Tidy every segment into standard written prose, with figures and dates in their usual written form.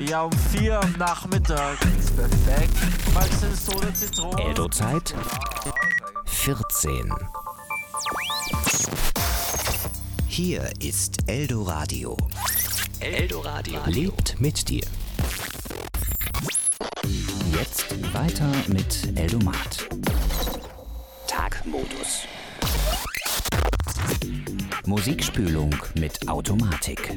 Ja, um 4 am Nachmittag. Ist perfekt. Magst du Soda Zitrone? Eldo-Zeit 14. Hier ist Eldo-Radio. Eldo-Radio lebt mit dir. Jetzt weiter mit Eldomat. Tagmodus. Musikspülung mit Automatik.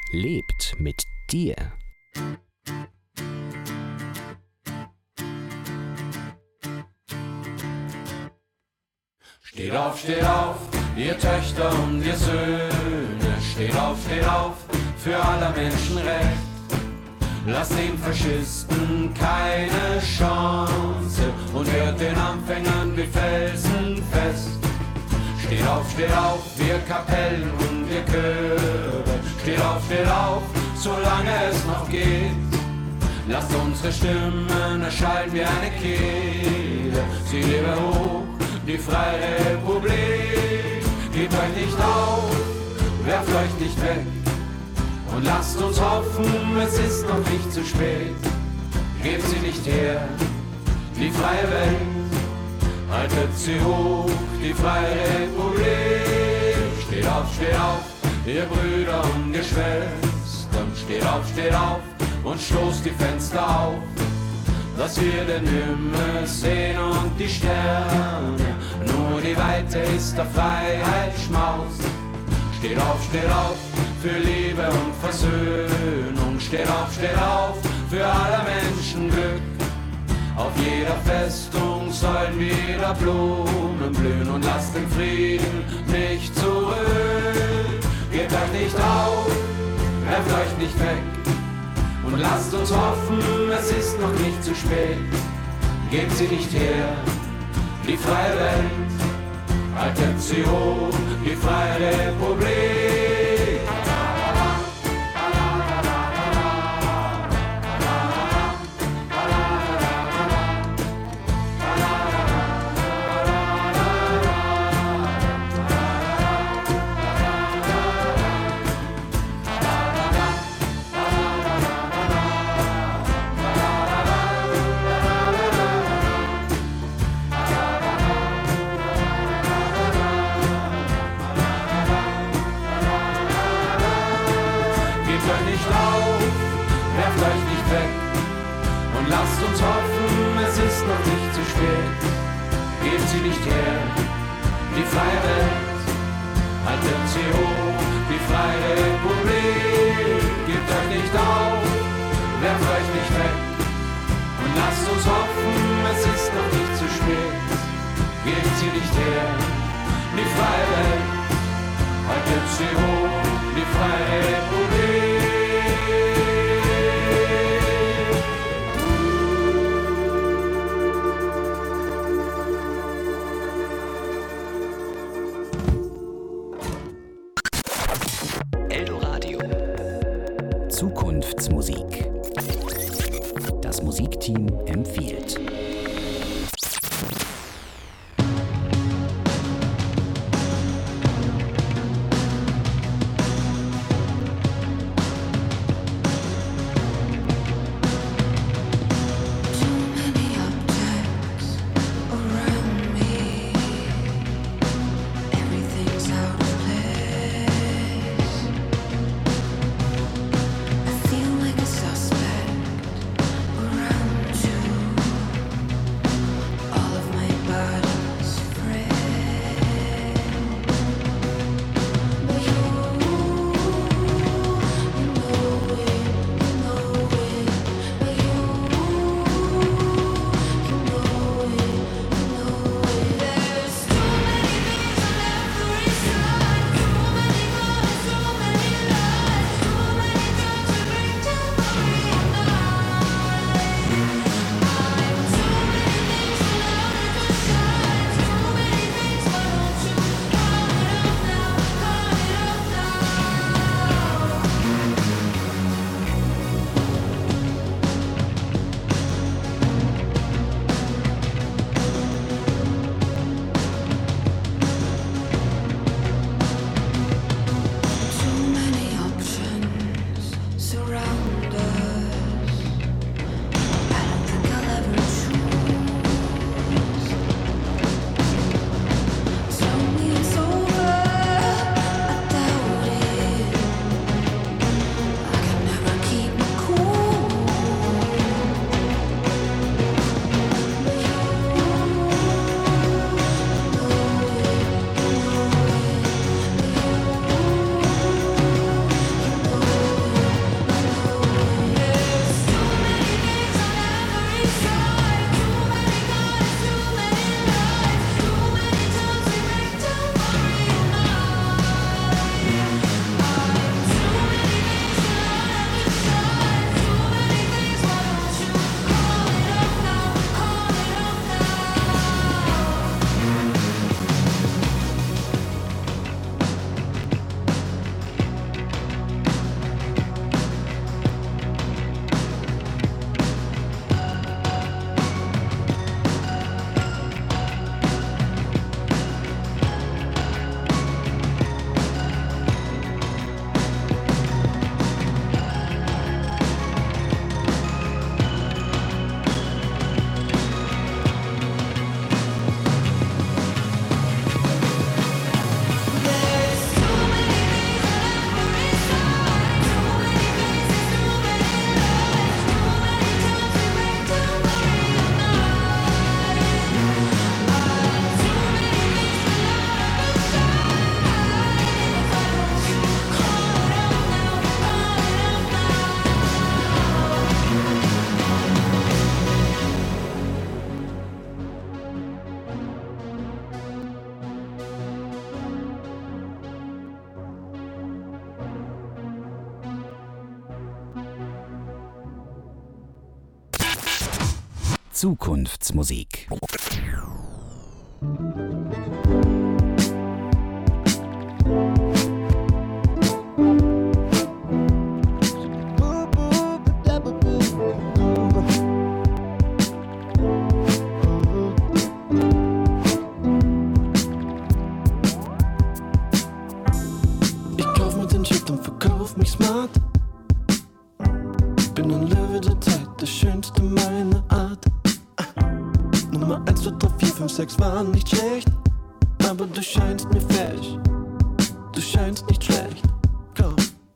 lebt mit dir. Steht auf, ihr Töchter und ihr Söhne. Steht auf, für aller Menschen Recht. Lasst den Faschisten keine Chance und hört den Anfängern wie Felsen fest. Steht auf, wir Kapellen und wir Chöre. Steht auf, solange es noch geht. Lasst unsere Stimmen erschallen wie eine Kehle. Sie lebe hoch, die Freie Republik. Gebt euch nicht auf, werft euch nicht weg. Und lasst uns hoffen, es ist noch nicht zu spät. Gebt sie nicht her, die freie Welt. Haltet sie hoch, die Freie Republik. Steht auf, ihr Brüder und ihr Schwestern. Steht auf und stoßt die Fenster auf, dass wir den Himmel sehen und die Sterne. Nur die Weite ist der Freiheit Schmaus. Steht auf, für Liebe und Versöhnung. Steht auf, für aller Menschen Glück. Auf jeder Festung sollen wieder Blumen blühen und lasst den Frieden nicht zurück. Gebt euch nicht auf, werft euch nicht weg und lasst uns hoffen, es ist noch nicht zu spät. Gebt sie nicht her, die freie Welt, haltet sie hoch, die Freie Republik. Lasst uns hoffen, es ist noch nicht zu spät. Gebt sie nicht her, die freie Welt, haltet sie hoch, die Freie Republik. Gebt euch nicht auf, werft euch nicht weg und lasst uns hoffen, es ist noch nicht zu spät. Gebt sie nicht her, die freie Welt, haltet sie hoch, die Freie Republik. Zukunftsmusik. Das Musikteam empfiehlt. All of my Zukunftsmusik. Ich kauf mir den Shit und verkauf mich smart. Bin ein Löwe der Zeit, der schönste meiner Art. Nummer 1, 2, 3, 4, 5, 6 waren nicht schlecht. Aber du scheinst mir fesch, du scheinst nicht schlecht. Komm,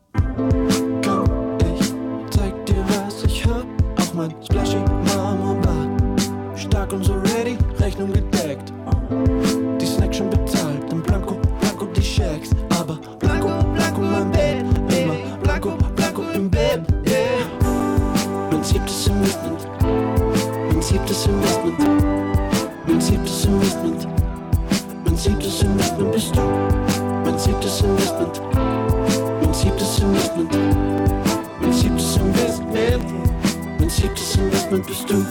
ich zeig dir, was ich hab. Auch mein splashy Marmorbad. Stark und so ready, Rechnung gedeckt. Die Snacks schon bezahlt, im Blanco die Shacks. Aber Blanco mein Bett. Immer Blanco im Bett, yeah. Mein siebtes Investment. Mein siebtes Investment. Mein siebtes Investment. Mein siebtes Investment bist du. Mein siebtes Investment. Mein siebtes Investment. Mein siebtes Investment. Mein siebtes Investment bist du.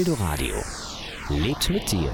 Eldoradio. Lebt mit dir.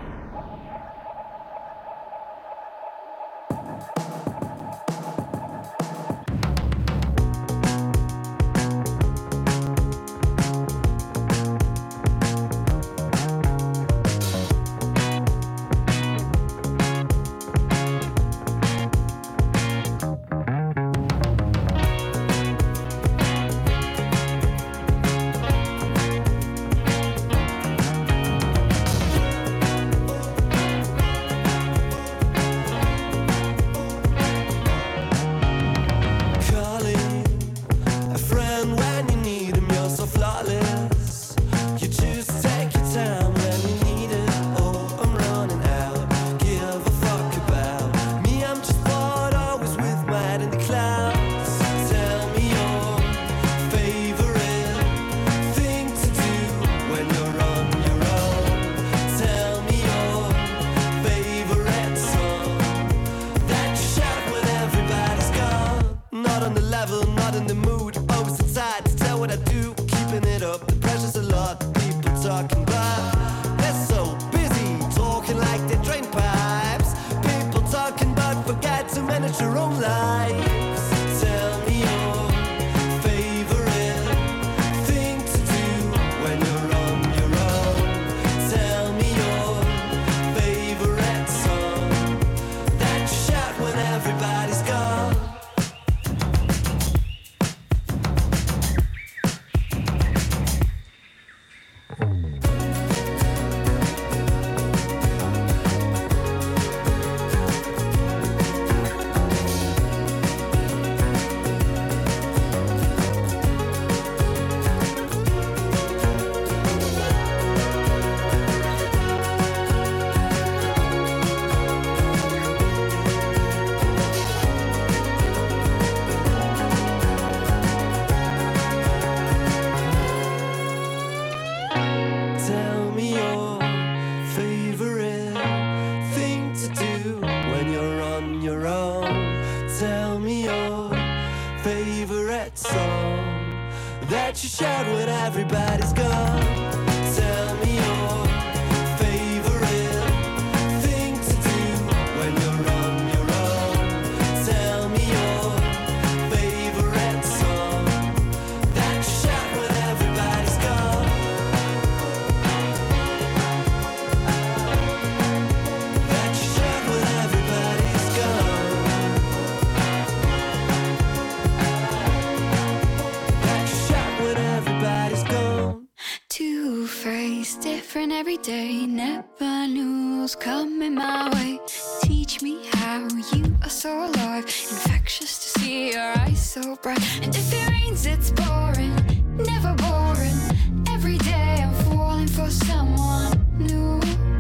Every day, never knew was coming my way. Teach me how you are so alive, infectious to see your eyes so bright. And if it rains, it's boring, never boring. Every day I'm falling for someone new,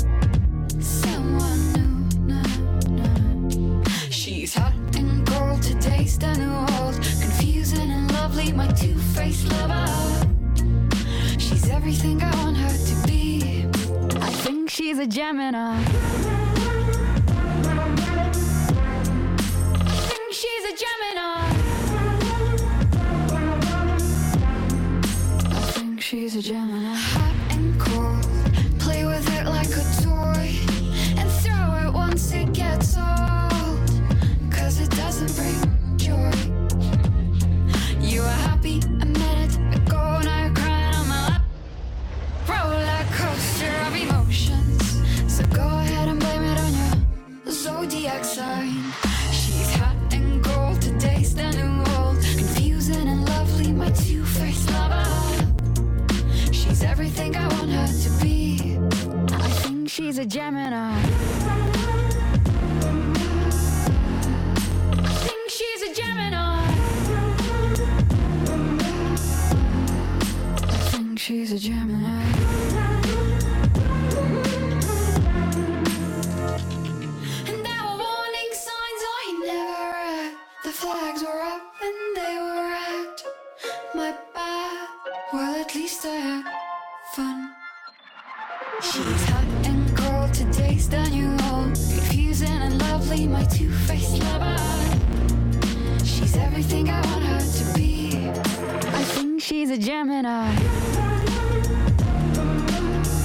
someone new. No. She's hot and cold, today's the new old, confusing and lovely, my two-faced lover. She's everything I want her to be. I think she's a Gemini. I think she's a Gemini. I think she's a Gemini. Hot and cold, play with it like a toy, and throw it once it gets old, 'cause it doesn't bring joy. You were happy a minute ago, now you're crying on my lap. Roller coaster of emotions, so go ahead and blame it on your zodiac sign. She's hot and cold, today's the new old, confusing and lovely, my two-faced lover. She's everything I want her to be. I think she's a Gemini. I think she's a Gemini. I think she's a Gemini. And there were warning signs I never read. The flags were up and they were red. My bad, well at least I had fun. She's hot and cold, today's the new old, confusing and lovely, my two-faced lover. She's everything I want her to be. I think she's a Gemini.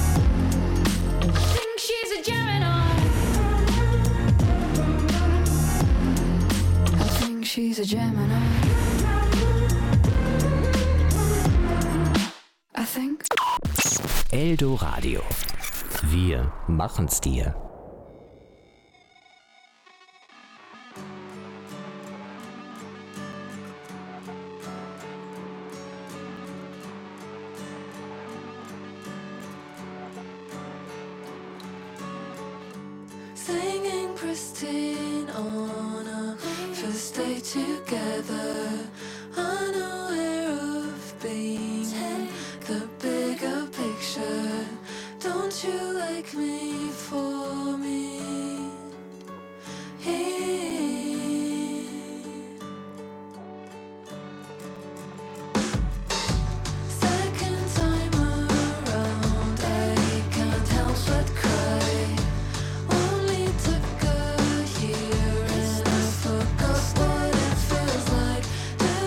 a Gemini. I think. Eldoradio. Wir machen's dir. Singing pristine on a first day together, unaware of being in the bigger picture. Don't you like me for me? Second time around, I can't help but cry. Only took a year and I forgot what it feels like.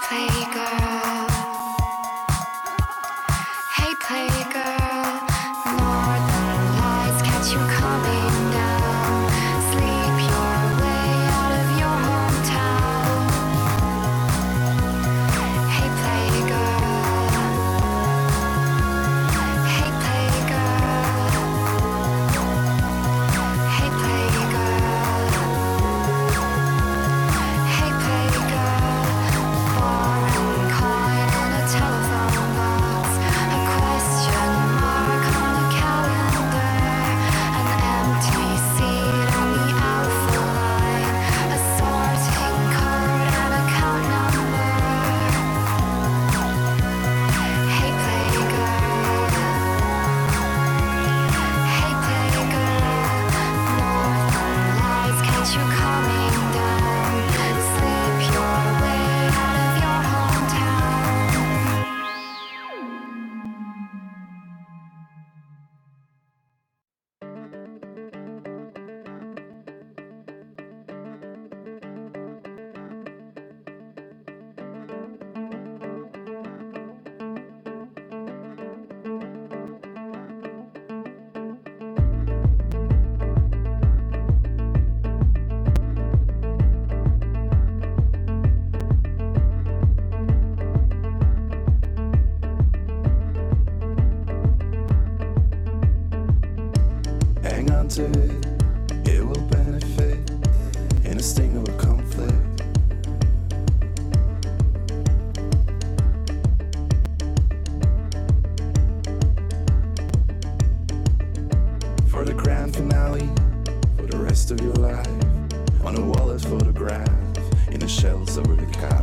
playgirl. Hey playgirl, northern lights catch you coming down. Sleep your way out of your hometown. Hey playgirl. Hey playgirl. Hey playgirl. Hey playgirl. Foreign coin on a telephone box. A question mark on a calendar. An empty seat on the alpha line. A sorting code and a count number. Hey playgirl. Hey playgirl. Northern lights catch you coming down. Sleep your way out of your hometown. Hang on to it, it will benefit in a sting of a conflict. For the grand finale, for the rest of your life, on a wallet photograph, in the shelves over the couch.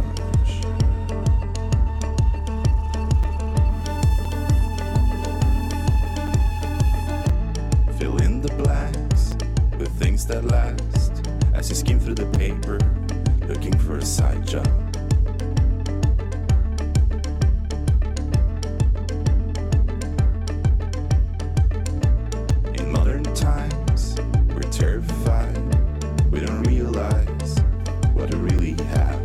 Fill in the blanks with things that last as you skim through the paper, looking for a side job. In modern times, we're terrified. We don't realize what we really have.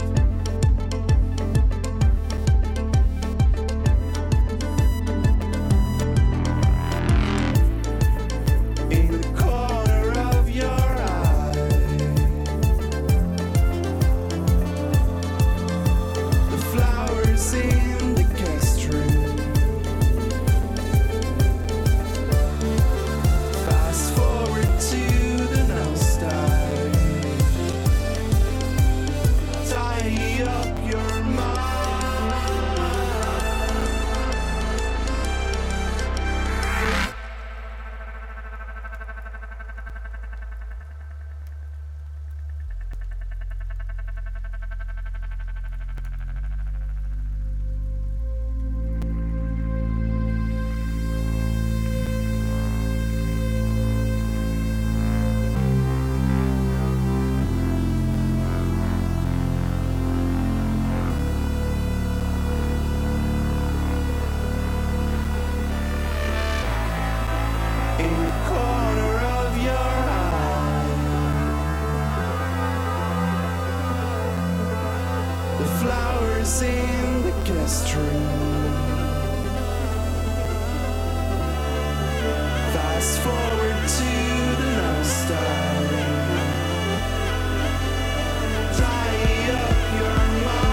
In the corner of your eye, the flowers in the guest room. Fast forward to the nostalgia. Tidy up your mind. In the corner of your eye, the flowers in the guest room. Fast forward to the nostalgia. Tidy up your mind.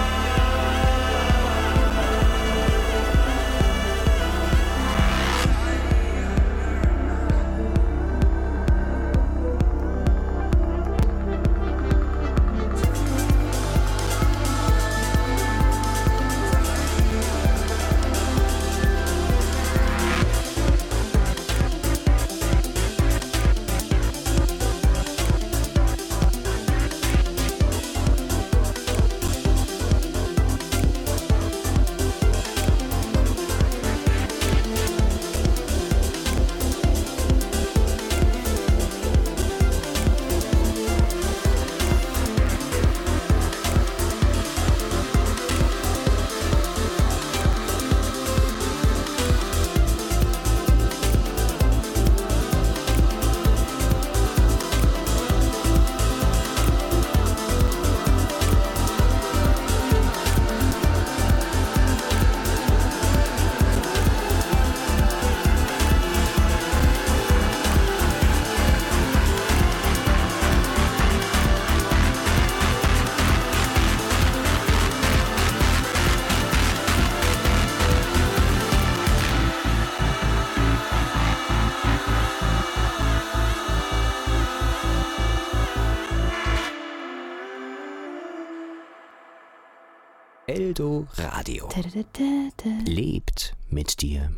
Eldo Radio. Lebt mit dir.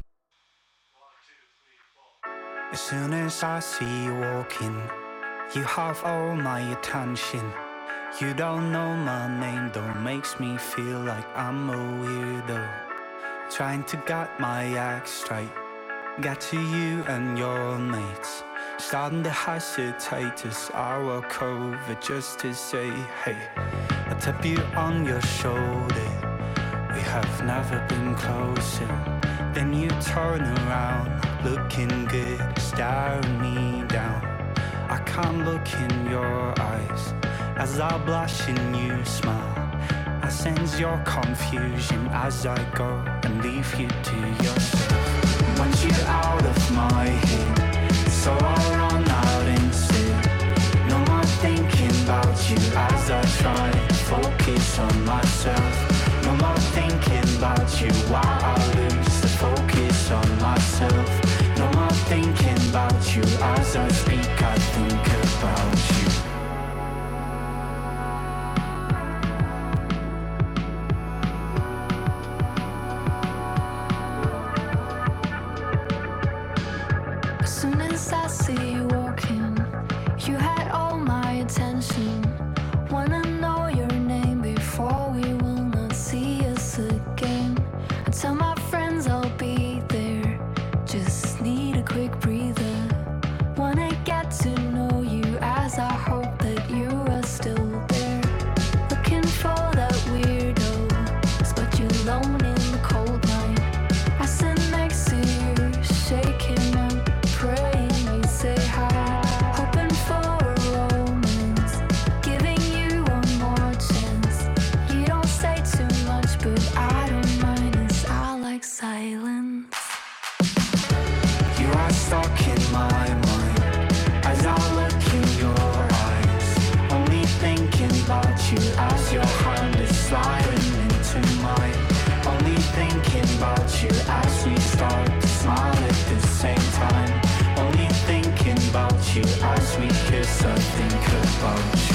As soon as I see you walking, you have all my attention. You don't know my name, though, makes me feel like I'm a weirdo. Trying to get my act straight, get to you and your mates. Starting to hesitate as I walk over just to say, hey, I tap you on your shoulder. We have never been closer. Then you turn around, looking good, staring me down. I can't look in your eyes as I blush and you smile. I sense your confusion as I go and leave you to yourself. Want you out of my head, so I run out instead. No more thinking about you as I try to focus on myself. No more thinking about you while I lose the focus on myself. No more thinking about you as I speak, I think about you. As soon as I see you walking, you had all my attention. Wanna know your name before we will not see us again. I tell my friends I'll be there, just need a quick breather. Wanna get to know you as I hope that you are still there. Looking for that weirdo, spot you alone in the cold night. I sit next to you, shaking and praying you say hi. Hoping for a romance, giving you one more chance. You don't say too much, but I don't mind as I like silence. You are stuck in my mind as I look in your eyes. Only thinking about you as your hand is sliding into mine. Only thinking about you as we start to smile at the same time. Only thinking about you as we kiss, I think about you.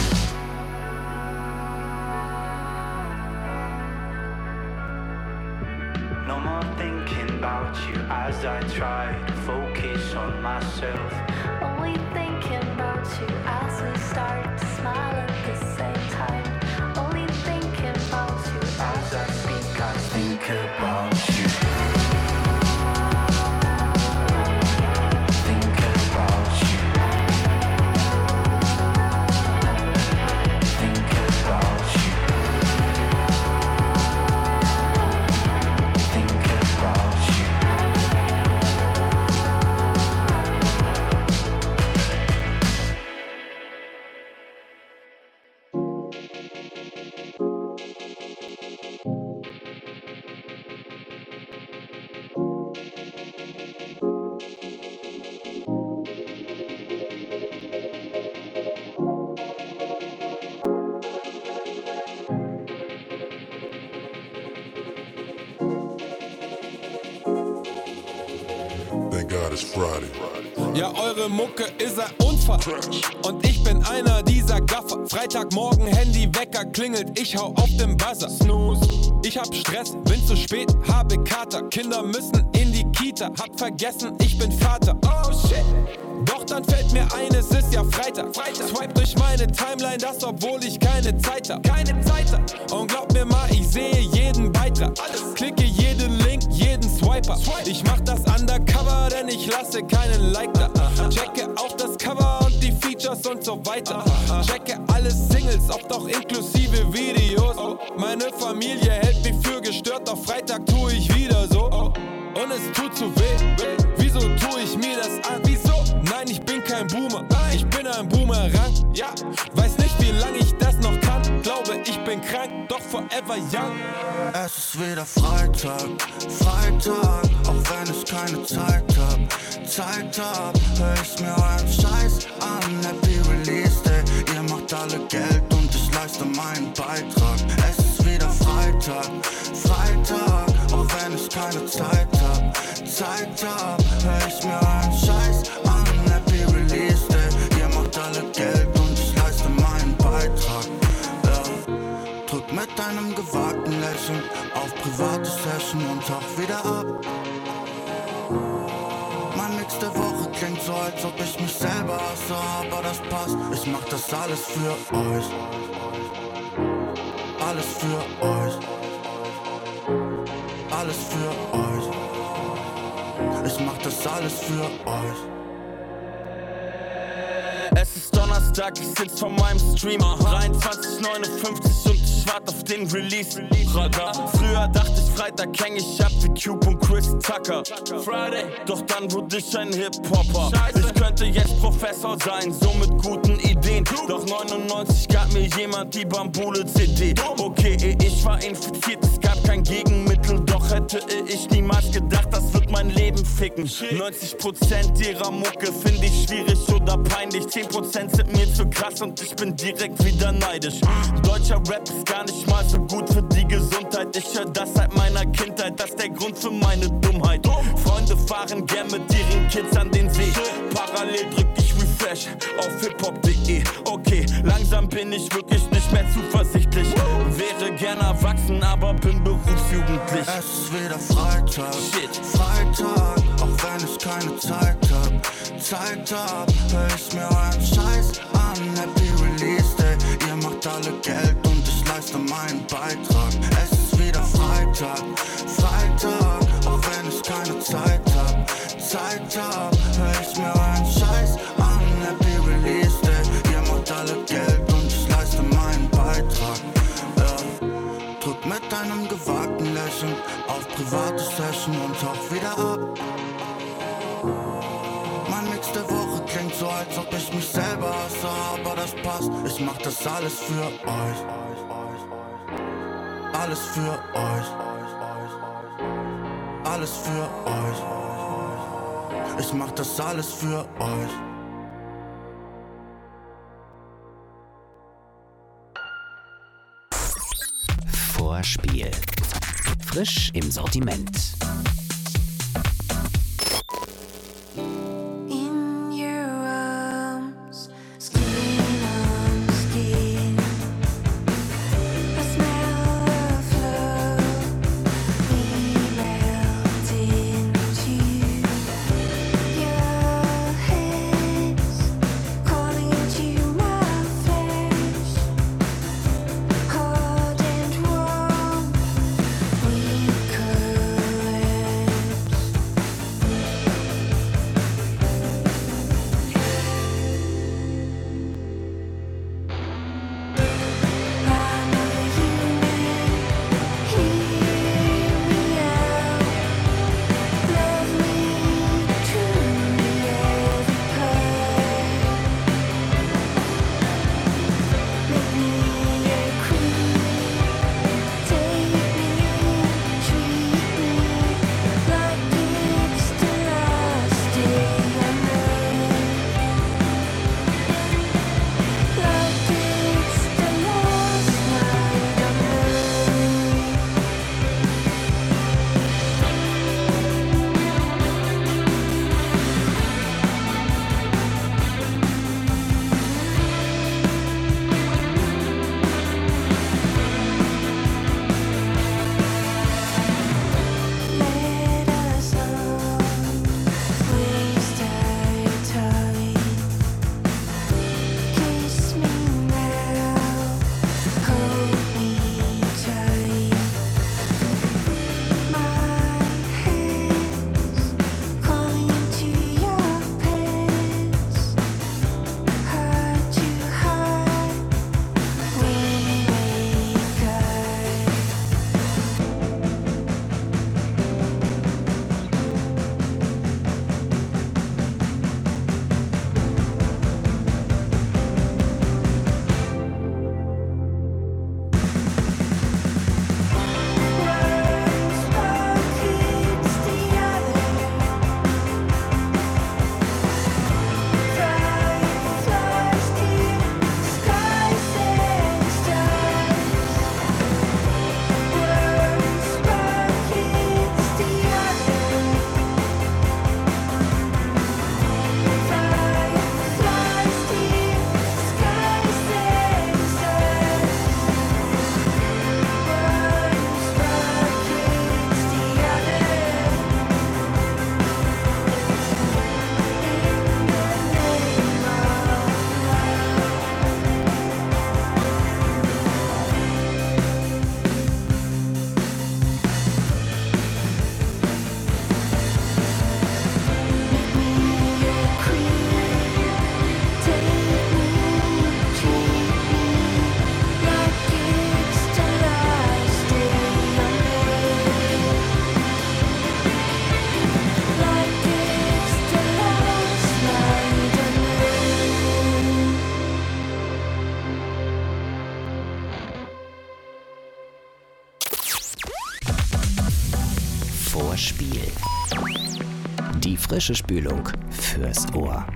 No more thinking about you as I try to focus on myself. Only thinking about you as we start to smile at the same time. Only thinking about you As I speak, I think about you. Think about you. Think about you. Think about you. Thank God it's Friday. Ja, eure Mucke ist ein Unfall und ich bin einer dieser Gaffer. Freitagmorgen, Handywecker klingelt, ich hau auf den Buzzer. Snooze. Ich hab Stress, bin zu spät, habe Kater. Kinder müssen in die Kita, hab vergessen, ich bin Vater. Oh shit. Doch dann fällt mir ein, es ist ja Freitag. Swipe durch meine Timeline, das obwohl ich keine Zeit hab. Und glaub mir mal, ich sehe jeden Beitrag. Klicke jeden Link, jeden Swiper. Ich mach das undercover, denn ich lasse keinen Like da. Checke auch das Cover und die Features und so weiter. Checke alle Singles, oft auch inklusive Videos. Meine Familie hält mich für gestört, doch Freitag tu ich wieder so. Und es tut zu weh. Wieso tu ich mir das an? Wieso? Nein, ich bin kein Boomer. Ich bin ein Boomerang. Ja, weiß nicht, wie lange ich das noch kann. Glaube, ich bin krank, doch forever young. Es ist wieder Freitag, auch wenn ich keine Zeit hab, hör ich mir euren Scheiß an. Happy Release Day, ihr macht alle Geld und ich leiste meinen Beitrag. Es ist wieder Freitag, auch wenn ich keine Zeit hab, hör ich mir euren Scheiß an. Happy Release Day, ihr macht alle Geld und ich leiste meinen Beitrag. Ja. Drück mit einem gewagten Lächeln lächeln, auf private Session und tauch wieder ab. Mein Mix der Woche klingt so, als ob ich mich selber hasse, aber das passt. Ich mach das alles für euch. Alles für euch. Alles für euch. Ich mach das alles für euch. Es ist Donnerstag, ich sitz vor meinem Stream 23:59 und ich wart auf den Release. Radar. Früher dachte ich, Freitag häng ich ab wie Cube und Chris Tucker. Friday, doch dann wurde ich ein Hip-Hopper. Ich könnte jetzt Professor sein, so mit guten Ideen. Doch 99 gab mir jemand die Bambule-CD. Okay, ich war infiziert, es gab kein Gegenmittel. Doch hätte ich niemals gedacht, das wird mein Leben ficken. 90% ihrer Mucke finde ich schwierig oder peinlich. 10% sind mir zu krass und ich bin direkt wieder neidisch. Deutscher Rap ist gar nicht mal so gut für die Gesundheit. Ich hör das seit meiner Kindheit, das ist der Grund für meine Dummheit. Freunde fahren gern mit ihren Kids an den See. Parallel drück ich Refresh auf hiphop.de. Okay, langsam bin ich wirklich nicht mehr zuversichtlich. Wäre gern erwachsen, aber bin berufsjugendlich. Es ist wieder Freitag, Freitag, auch wenn ich keine Zeit hab, hör ich mir euren Scheiß an. Happy Release Day, ihr macht alle Geld und ich leiste meinen Beitrag. Es ist wieder Freitag, auch wenn ich keine Zeit hab, hör ich mir euren Scheiß an. Happy Release Day, ihr macht alle Geld und ich leiste meinen Beitrag. Drück mit einem gewagten Lächeln auf private Session und tauch wieder ab. Mein Mix der Woche klingt so, als ob ich mich selber hasse, aber das passt. Ich mach das alles für euch. Alles für euch. Alles für euch. Ich mach das alles für euch. Vorspiel. Frisch im Sortiment. Could Vorspiel. Die frische Spülung fürs Ohr.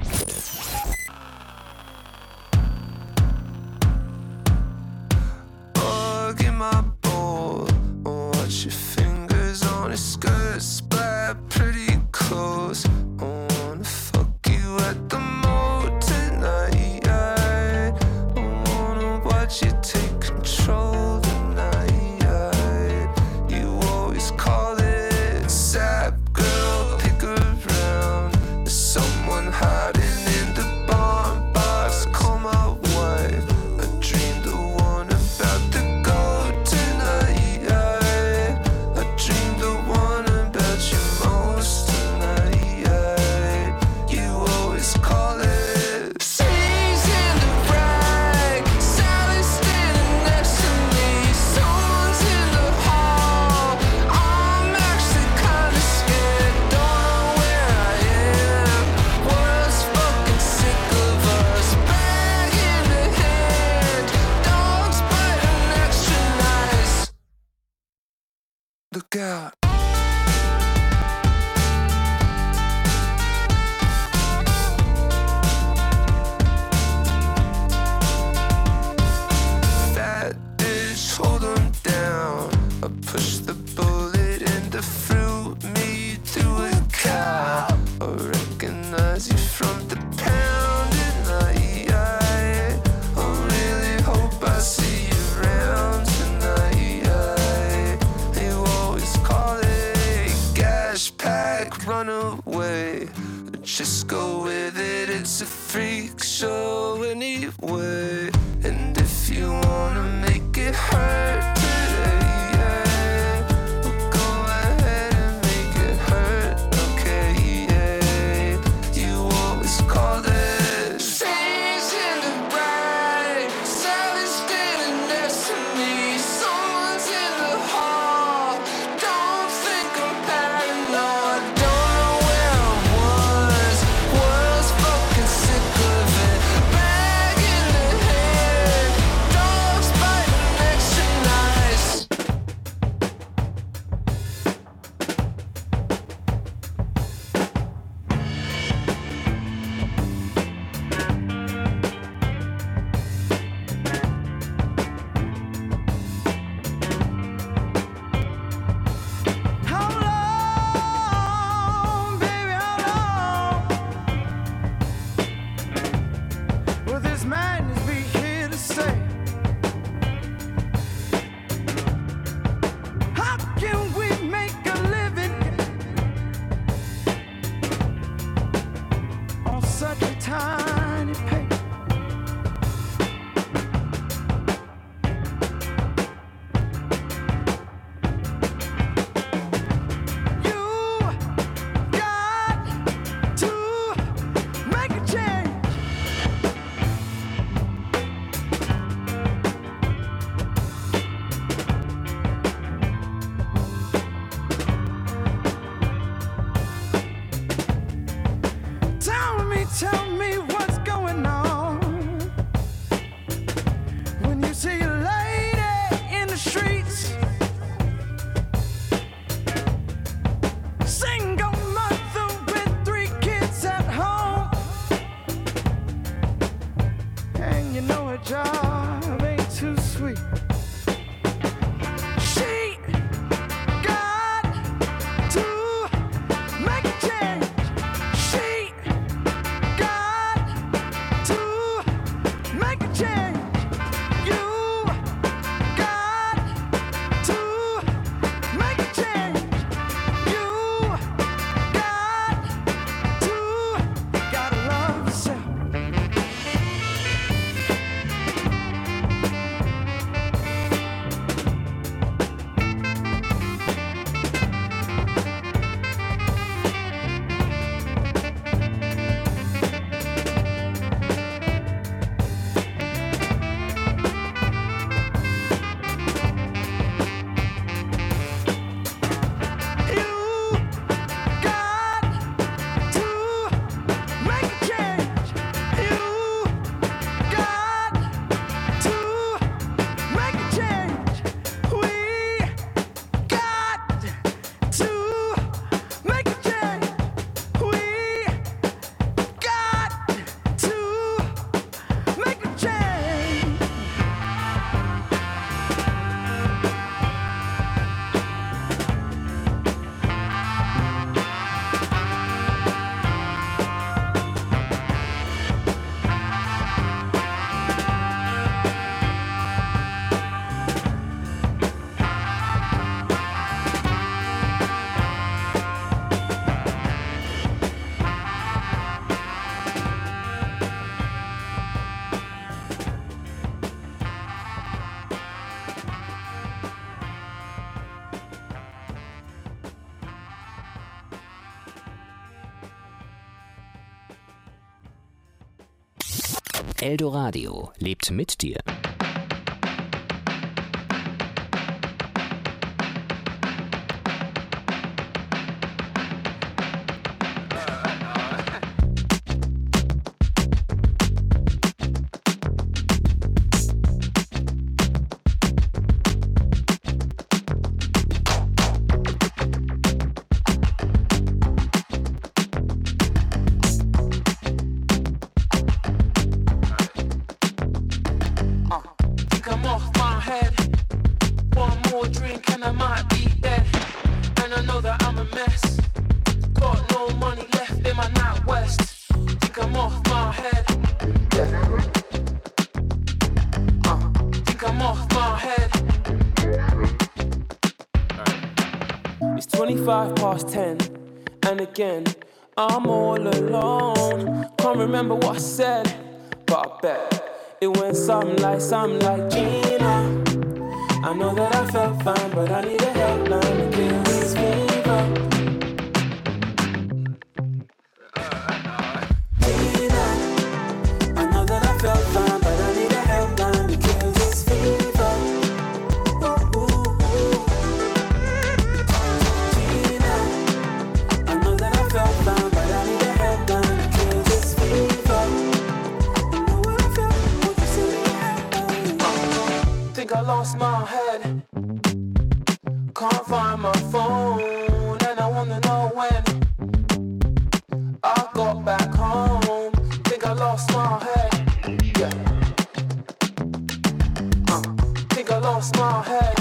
Get my bowl, watch your fingers on his skirt, splat pretty close. I wanna fuck you at the moat tonight. I wanna watch you take control tonight. You always call it sap, girl, pick around. There's someone hiding in the barn box, call my wife. I dreamed the one about the look out. Fat bitch, hold them down. I push the bullet in the fruit, me through a cow. I recognize you from the pound tonight. I really hope I see you around tonight. You always call it gash pack, run away. Just go with it, it's a freak show anyway. And if you wanna make it hurt today, we'll go ahead and make it hurt, okay? You always call it sage in the bright, Sally's standing next to me, someone's in the hall. Don't think I'm paranoid, don't know where I was fucking sick of it. Eldoradio lebt mit dir. It's 25 past 10, and again, I'm all alone. Can't remember what I said, but I bet it went something like Gina. I know that I felt fine, but I need a helpline to kill this fever. Gina, I know that I felt fine, but I need a helpline to kill this fever. Ooh, ooh, ooh. Gina, I know that I felt fine, but I need a helpline to kill this fever. You know what I felt, would you send me a helpline? Think I lost my head. Can't find my phone, and I wanna know when I got back home. Think I lost my head. Yeah. Think I lost my head.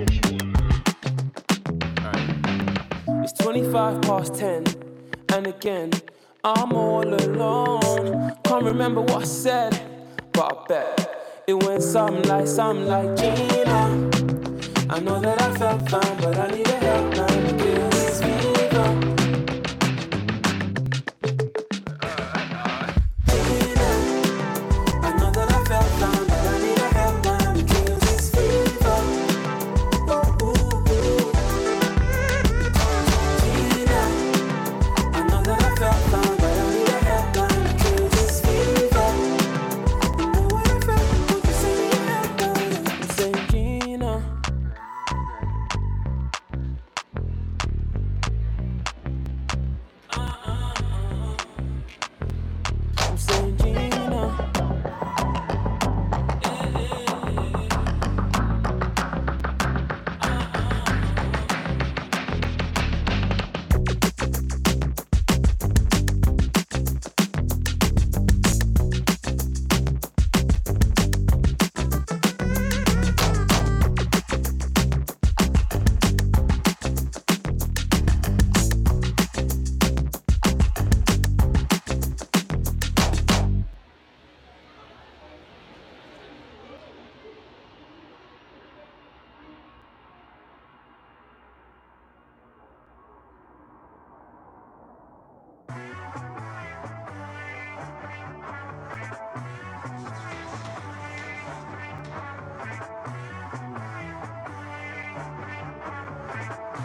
It's 25 past 10, and again, I'm all alone. Can't remember what I said, but I bet it went something like Gina. I know that I felt fine, but I